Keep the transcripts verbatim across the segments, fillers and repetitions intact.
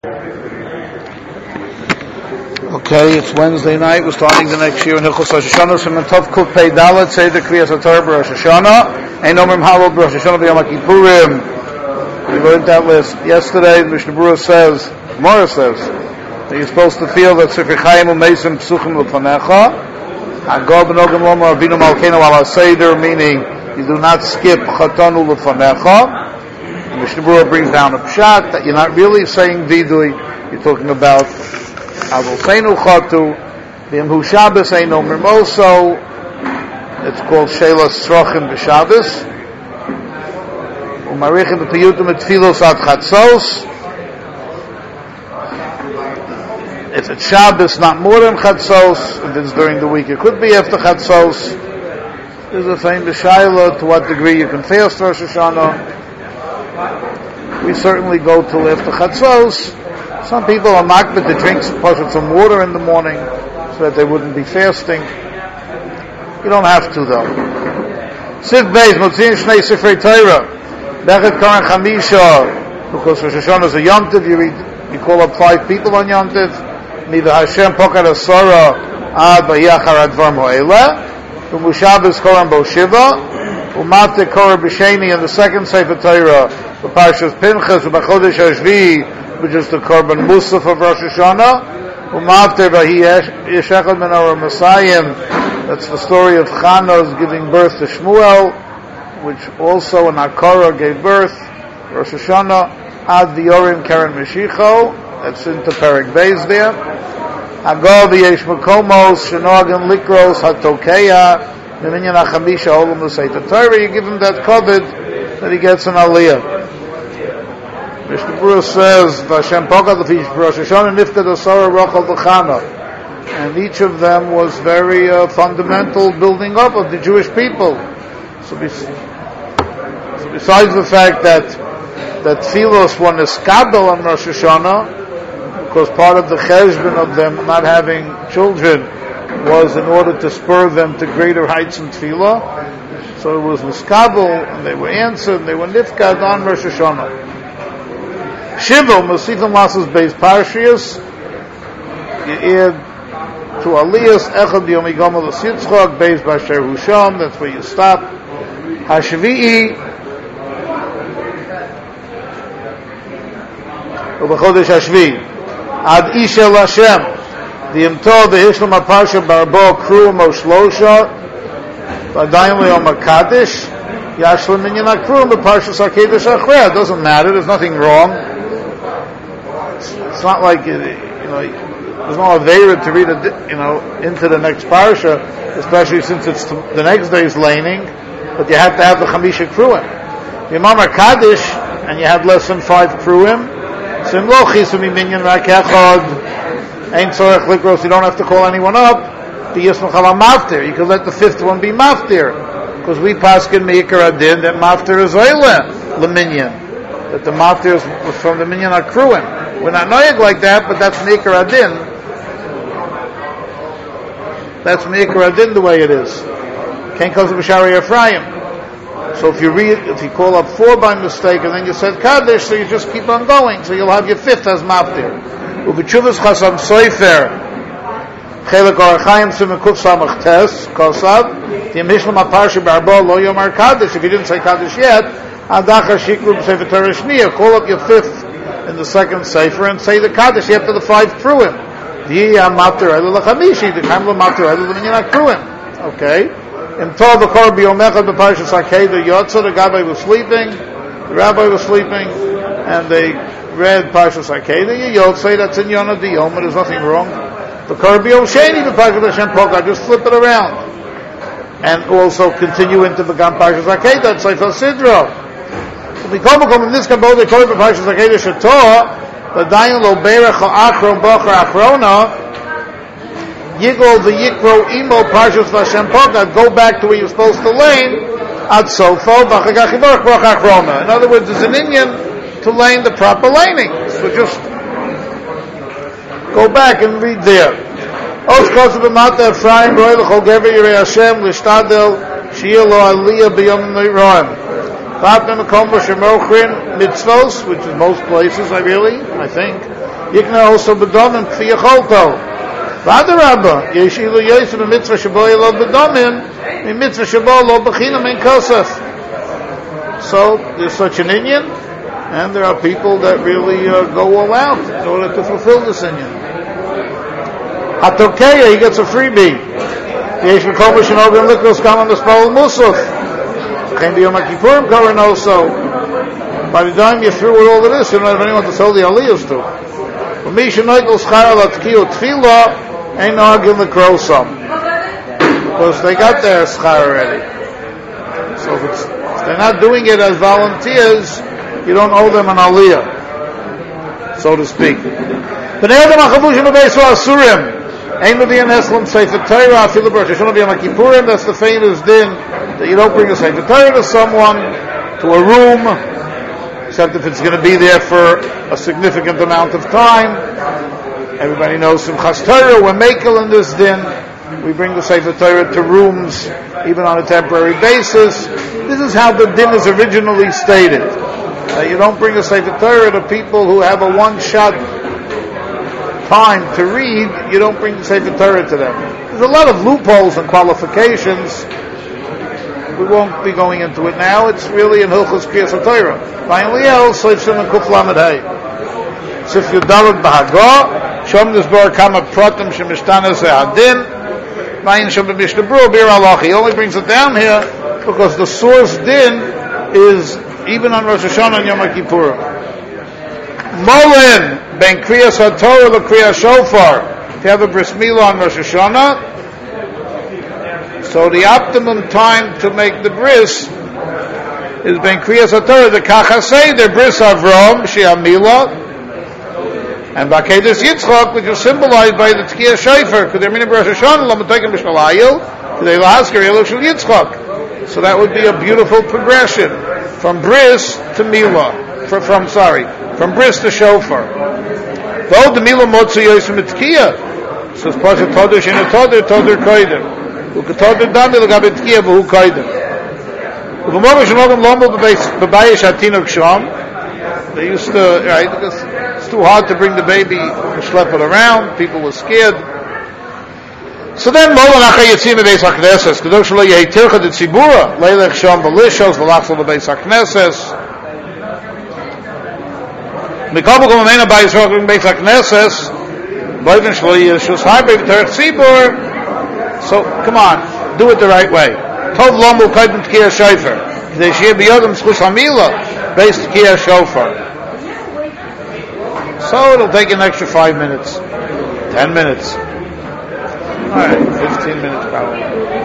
Okay, it's Wednesday night. We're starting the next year in Hilchos Rosh Hashanah. So Tov Kuf Pei Dalet say the Kriyas HaTorah Rosh Hashanah. Ein Omrim Halal Rosh Hashanah B'Yom Kippurim. We learned that list yesterday. Mishnah Berurah says, Gemara says, that you're supposed to feel that Sefer Chaim U'Meisim Psuchim L'Fanecha. Hagol B'Nogim Lomar Avinu Malkeinu Al HaSeder, meaning you do not skip Chatanu L'Fanecha. Mishnah Berurah brings down a pshat that you're not really saying Vidui. You're talking about Avol Seinu Chatu, V'Yemhu Shabbos Eino Mimoso. It's called Shelas Srochim B'Shabbos. U'Marichim B'Piyutim Etfilos Ad Chatzos. It's at Shabbos, not more than Chatzos. If it's during the week, it could be after Chatzos. There's a famous Shaila to what degree you can fast Rosh Hashanah. We certainly go till after Chatzos. Some people are makbid to drink some water in the morning so that they wouldn't be fasting. You don't have to though. Sif Beis, Motzin Shnei Sifrei Torah, Bechet Karan Chamisha, because Rosh Hashanah is a Yom Tov, you read, you call up five people on Yom Tov, Niva Hashem Pokad Asara, Ad Vayachar Advar Mo'ela, U'Mushabes Koran Bo Shiva, U'Mate Korah B'Sheni, and the second Sefer Torah, U'Parshas Pinchas, U'Bachodesh Hashvi, which is the Korban Musaf of Rosh Hashanah. Umavter Vahi Yeshechad Menorah Masayim. That's the story of Chana's giving birth to Shmuel, which also in Akara gave birth. Rosh Hashanah Ad V'Yorim Karen Meshicho. That's into Perek Beis there. Hagol V'Yesh Makomos Shenogan Likros Hatokeya Neminyan Achamisha Olam L'Seita Torah. You give him that covet that he gets an Aliyah. Mishnah Berurah says, "Vashem Pokad L'Fish Rosh Hashanah Nifkad Asara Rochel V'Chana," and each of them was very uh, fundamental building up of the Jewish people. So, bes- so besides the fact that that Tfilos won a skabel on Rosh Hashanah, because part of the cheshbon of them not having children was in order to spur them to greater heights in Tfilah. So it was Niskabel, and they were answered, and they were Nifkad on Rosh Hashanah. Shiva, Masifim Lasas Beis Parshias, you add to Aliyas, Echad B'Yom Yigomel L'Sitzchok, Beis Basher Husham, that's where you stop. Hashvi'i, U'B'Chodesh Hashvi, Ad Isha L'Hashem, the Imtol, the Hishlam HaParsha Barbo, Kru, Moshlosha, V'Adayim Le'Yom HaKadosh, Yashlam Minyan HaKru, B'Parshas HaKedesh Achrei. It doesn't matter, there's nothing wrong. It's not like, you know, there's no aveira to read it, you know, into the next parsha, especially since it's the next day's laning, but you have to have the chamisha kruim. The Imam HaKadosh, and you have less than five kruim, sim lo chisum minyan rak echad, ein tzorech likros, you don't have to call anyone up, the yismach ala maftir, you can let the fifth one be maftir, because we paskin meikar adin, that maftir is oile, leminyan, that the maftir is from the minyan akruim. We're not noyeg like that, but that's meikar adin. That's meikar adin the way it is. Can't cause a b'shari Ephraim. So if you read, if you call up four by mistake, and then you said kaddish, so you just keep on going, so you'll have your fifth as maftir. U'b'tshuvas chasam soifer, chelek orachayim simekuf samach tes, kosav, the mishlam ha-parsha barbo lo yomar kaddish. If you didn't say kaddish yet, adachar shikru b'sefer Torah shniya, call up your fifth in the second sefer and say the kaddish after the five kruim. The matir elu l'chamishi, the kam l'matir elu l'minyan kruim. Okay. In Tov b'kor b'yomechad b'parshas Hakeda Yotza, the Gabbai was sleeping, the rabbi was sleeping, and they read Parshas Hakeda Yotza. That's in Yonah Diyom, there's nothing wrong. B'kor b'yom sheni b'parshas Hashem Pokad, just flip it around, and also continue into the Gam Parshas Hakeda. That's like a sidra. We come from this kabod they call it Parshas Hakeda Shator, the dayan lo berach ha'achron b'achar achrona, yigol the yikro imo Parshas Vashem Pokad, go back to where you're supposed to lane, ad sofo b'achagach yivorach b'ach achrona. In other words, there's an Indian to lane the proper laning. So just go back and read there. Osh kosev b'mata Ephraim roy l'chol gever yirei Hashem l'shtadel shiyah lo aliyah b'yom neiroim. Mitzvos, which is most places, I really, I think. Yikna also bedomim kfi yacholto. V'adarabba, yeshilu yosef b'mitzvah shabo yelod bedomim, in mitzvah shabo lo b'chinam in kosef. So there's such an inyan, and there are people that really uh, go all out in order to fulfill this inyan. Hatokeya, he gets a freebie. Yesh v'kol b'shenogim likros kam on the spol musaf. Came to Yom Kippurim Kohen also. By the time you're through with all of this, you don't have anyone to tell the aliyahs to. Because they got their schar already. So if, it's, if they're not doing it as volunteers, you don't owe them an aliyah, so to speak. That's the famous din that you don't bring a Sefer Torah to someone, to a room, except if it's going to be there for a significant amount of time. Everybody knows Simchas Torah, we're makel in this din. We bring the Sefer Torah to rooms, even on a temporary basis. This is how the din is originally stated. Uh, you don't bring a Sefer Torah to people who have a one-shot time to read. You don't bring the Sefer Torah to them. There's a lot of loopholes and qualifications. We won't be going into it now. It's really in Hilchos Kriyas HaTorah. Finally, else, Seifsim and Kuf Lamed Hey. Sif Yudalad B'Hago, Shom Nizbar Kama Pratim Shemishtanas Hadin, Vayin Shem B'Mishnah Bru, Bir Allah. He only brings it down here because the source din is even on Rosh Hashanah and Yom Kippurim. Molin, Ben Kriyas HaTorah to Kriyas Shofar. If you have a Bris Milah on Rosh Hashanah, so the optimum time to make the bris is Ben Kriyas HaTorah, the Kachasei, the bris Avrom, Shia Milah, and Bakedis Yitzchak, which is symbolized by the Tkiyah Shofar, because they're meaning Rosh Hashanah, Lamatakim B'Shalayil, they Lahasker Yelu Shel Yitzchak. So that would be a beautiful progression from bris to Milah, from, from sorry, from bris to Shofar. Though the Milah Motzu Yosem Tkiyah, so it's Pasha Toder Shina Toder, Toder Koidim. וכתודר דמי לגבי תקיע והוא קודם. ובמובן שנוגם לא עמוד בבייש התינוק שם, they used to, right, because it's too hard to bring the baby and schlep it around, people were scared. So then, Molan Acha Yitzim Beis HaKnesses, Kedosh Lo Yehi Tircha de Tzibura, Leilech Sham Velishos, Velachsel Beis HaKnesses. Mikabel Gomamena Beis HaKnesses, Boivin Shlo Yeshus Harbe V'Terech Tzibur. So, come on, do it the right way. Tov Lomu Kaidim Tkiyah Shofar. They share biyodem Schus Hamila based Tkiyah Shofar. So it'll take an extra five minutes, ten minutes. All right, fifteen minutes probably.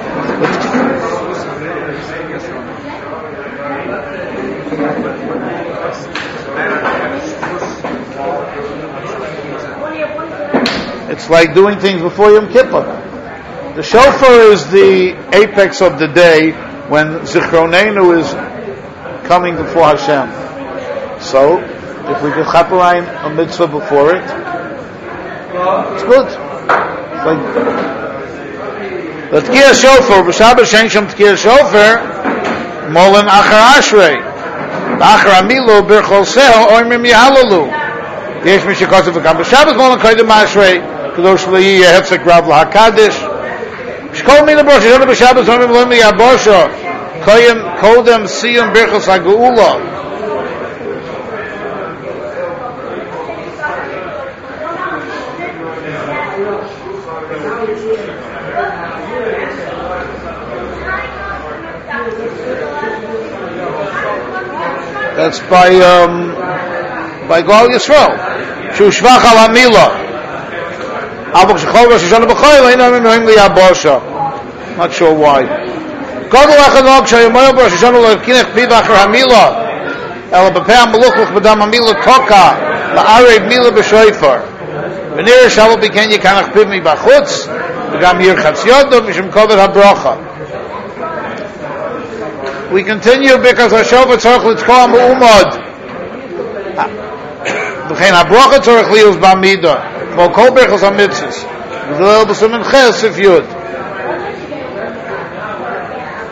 It's like doing things before Yom Kippur. The shofar is the apex of the day when Zichronenu is coming before Hashem. So, if we could chaperayim a mitzvah before it, it's good. It's like the Tkiyah Shofar, b'Shabbat Shein Shem Tkiyah Shofar, Molen Achar Ashrei, Achar Amilu Birchol Seho Oimrim Yahalalu. Yesh Mishikosav V'Kam b'Shabbat Molen Koydem Ashrei, Kadosh L'Yi Yehefzek Rav L'Hakadish. Shkol Mina Brosh Yonah b'Shabbat Oimrim L'Mi Yabosha, Koyem Kodem Siyum Birchos HaGeula. That's by um, by Gal Yisrael. Shu Shvach Al Hamila. Avok Shechol Rosh Hashanah B'Choyel Ein Amim Noim Liyabosha. Not sure why. Kodol Echad Nog Shayomoyel Rosh Hashanah Lo Kinech Piv Achar Hamila. El B'Pei Hameluch L'Chbadam Hamila Toka La'arei Mila B'Shoifar. V'nir Shalom B'Ken Yikanach Piv Mi B'Chutz V'gam Yirchatz Yodo Mishum Kovet HaBrocha. We continue because Hashofar tzorich litzkoa me'umad. V'chein habrocha tzorich lius ba'amida. Mo kol berchos hamitzvos. V'zolel b'sumin ches if yud.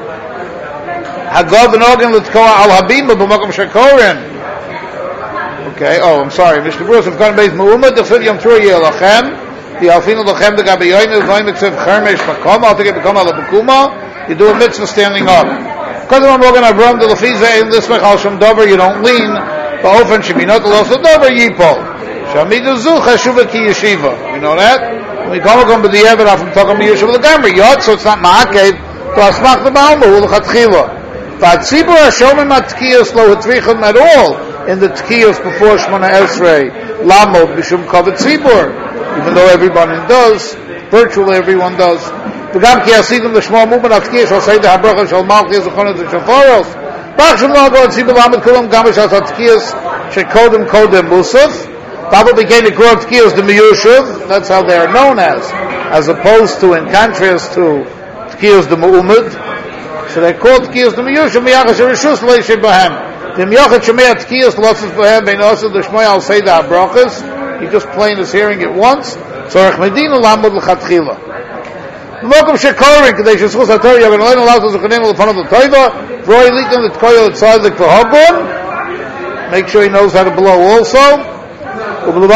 Hagov v'nogen litzkoa al habima b'mokom shekoren. Okay, oh, I'm sorry. Mishnah Berurah says, "Kan beis me'umad the yom trua yelachem the alfinu lachem the gabayoinu vayim eksev chermesh makom al tegei bekom al bekuma." You do a mitzvah standing up. Because I'm going to run the lefiza in this mechal shem dover. You don't lean. Ba'ofen sheminot loso dover yipol. Shamidu zu chashuva ki yeshiva. You know that? When we come to the evidence from talking to yeshiva legamri yot, so it's not ma'akev to asmach the ba'alma hu l'chatchila. But tzibur hashomim at-tkiyos lo hatrichim at all in the tkiyos before Shmona Esrei lamod b'shum kavod tzibur. Even though everybody does, virtually everyone does. וגם כי עשיתם לשמוע מובן התקיע שעושה את הברכה של מלכי זכרונות ושופרוס רק שמלא גוד ציבור לעמד כולם גם בשעת התקיעס שקודם קודם מוסף Pablo became a grow tkiyos the miyushuv. That's how they are known as, as opposed to, in contrast to tkiyos the mu'umid. So they call tkiyos the miyushuv miyachas rishus leishim bahem. The miyachat shemei tkiyos losses bahem bein also the shmoy al seidah brachas. He just plain is hearing it once. Tzorech medina lamud l'chatchila. Welcome shekorin kadei sheschus haTorah yagan lein alazos uchanim l'fanot l'toiva. Vroi likan l'tkoyel l'tzadik v'hobon. Make sure he knows how to blow also. As we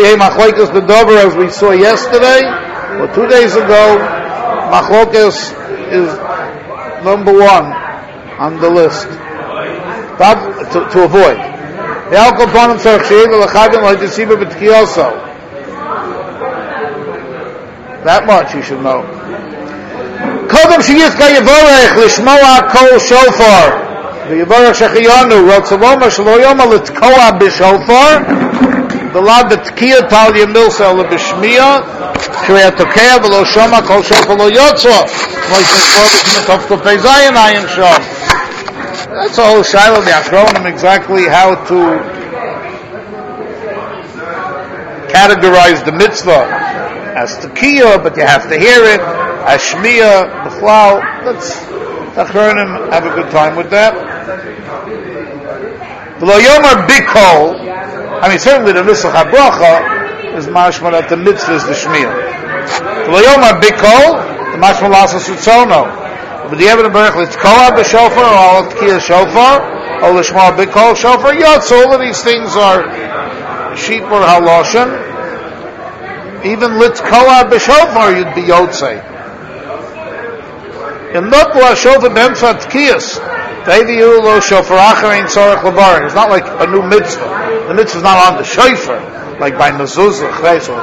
saw yesterday, or two days ago, Machlokes is number one on the list. That, to, to avoid. That much you should know. The lad that tkiya talia milsa le b'shmiya shreya tokea v'lo shama kol shofar lo yotzah like the Torah in the Peizayin Ayin Shom. That's a whole shiloh the acronym exactly how to categorize the mitzvah as tkiya, but you have to hear it as shmiya b'chlal. Let's the acronym have a good time with that. V'lo yomar bikol. I mean, certainly the Nisach HaBracha is mashma that the mitzvah is the Shmiyah. V'lo yomar bikol, the mashma lasas utzono. But the evidence berach l'tkoa b'shofar, or al tkiya shofar, or l'shma bikol shofar, yotz, all of these things are sheep or haloshen. Even l'tkoa b'shofar, you'd be yotzei. In not la shofar b'emfa tkiyas, it's not like a new mitzvah. The mitzvah is not on the shofar, like by mezuzah, chreisel.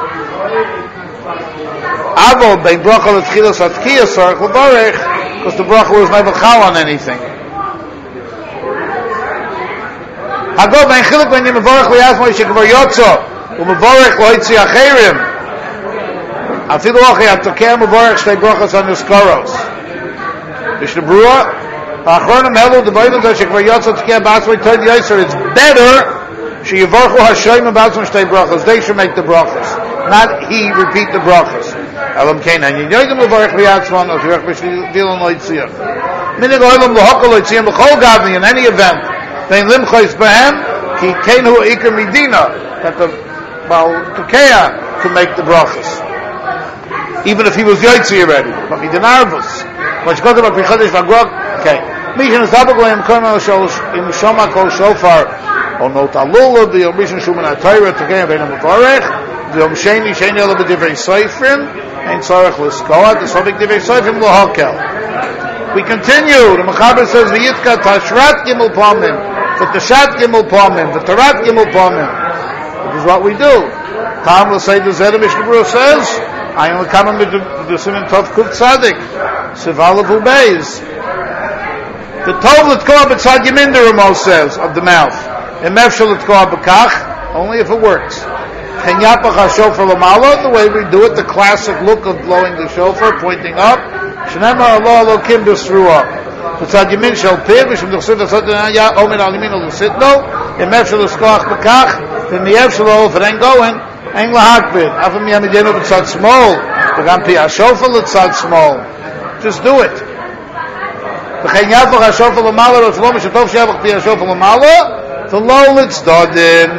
Avo by bracha l'tchilas atkiya sarach levarech, because the bracha was never chal on anything. Hagov ein chilek when you mevarech li'azmo yishikvar yotzo, u'mevarech lo'itzi acherim. Afilu achi atokeh mevarech shtei brachas on niskaros. Mishnah Berurah. Achronim helu the Bible that shekvar yotzah tkei b'atzmai toid yoser. It's better she yivarchu hashoyim b'atzmai shtei brachas. They should make the brachas, not he repeat the brachas. Elam kein hanyin yoydim levarech li'atzman or shirach b'shvilon lo'itziach. Minig oilam l'hokol lo'itziach b'chol gavni in any event. Vein limchois b'hem ki keinu ikar midina that the well tokeya to make the brachas, even if he was yotzi already. But midinarvus. What's going to be Chodesh Vagrok? Okay. Mishan is double goyim korma im shoma kol shofar or not alula the Mishan shuman atayra to gain ve'nam mevarech the Yom Sheni Sheni ela b'divrei soifrim ein tzarech l'skoa the sobik divrei soifrim l'hokel. We continue. The Mechaber says v'yitka tashrat gimel pamim v'tashat gimel pamim v'tarat gimel pamim. This is what we do. Tam will say the Zedek Mishnah Berurah says I only come with the Siman Tov Kuf Tzadik Sivalavu Beis. The Tov L'Tkoa B'Tzad Yamin, the Ramo says, of the mouth. Emef Shel L'Tkoa B'Kach, only if it works. Chenyapach HaShofar L'Mala, the way we do it, the classic look of blowing the shofar, pointing up. Shneimar Allah Elokim B'Sruah. B'Tzad Yamin Shel Piv, Mishum D'Chsiv L'Tzad Yamin Omen Al Yamin L'Sitno, Emef Shel L'Tkoa B'Kach, V'Miev Shel L'Ol, if it ain't going, ain't L'Hakbid. Afam Yamidenu B'Tzad Small, V'Gam Pi HaShofar L'Tzad Small. Just do it. וכן יפך השופר למעלה רצלו משטוב שיפך פי השופר למעלה ולא לצדודים.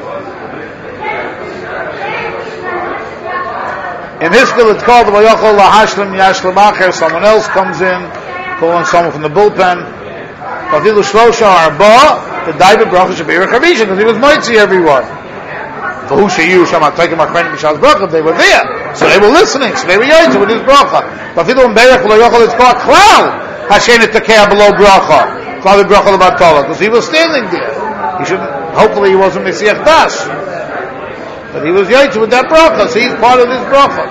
In Hiskell it's called Vayochol LaHashlim Yashlim Acher. Someone else comes in, calling someone from the bullpen. Vafilu Shlosha Arba, The David bracha should be Rechavisha because he was Moitzi everyone. For who should you? Shama taking my friend Mishal's bracha. They were there, so they were listening. So they were yoytzi with his bracha. But if you don't berech lo yochel it's called klal hashen et takeh below bracha. Klal the bracha lebatala because he was standing there. He should. Hopefully he wasn't Mesiach Dash, but he was yoytzi with that bracha. So he's part of this bracha.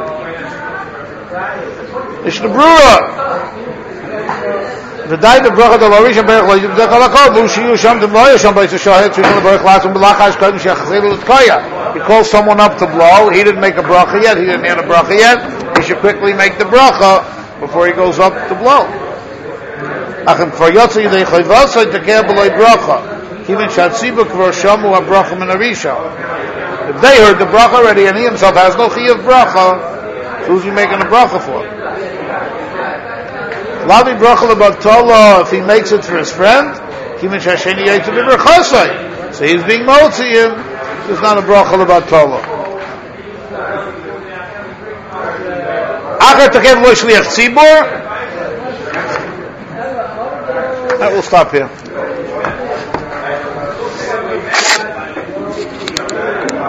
Mishnah Brura. The day the bracha the Larisha Berach Lo Yibzech Alakol Lu Shiyu Sham Dem Lo Yisham Beis HaShohet Shishon Berach Latzim B'Lachash Kodim Shechazelu L'Tkaya. He calls someone up to blow. He didn't make a bracha yet. He didn't hear the bracha yet. He should quickly make the bracha before he goes up to blow. Achim Kvar Yotze Yidei Chayvasai Tekeh B'Loi Bracha Kivin Shatziba Kvar Shamu HaBracha Min Arisha. If they heard the bracha already and he himself has no Chiyav bracha, so who's he making a bracha for? Lavi bracha lebatala, if he makes it for his friend, kimin shasheni yaitu b'berchasai. So he's being motziyim. It's not a bracha lebatala. Acher takev lo shliach tzibur. We'll stop here.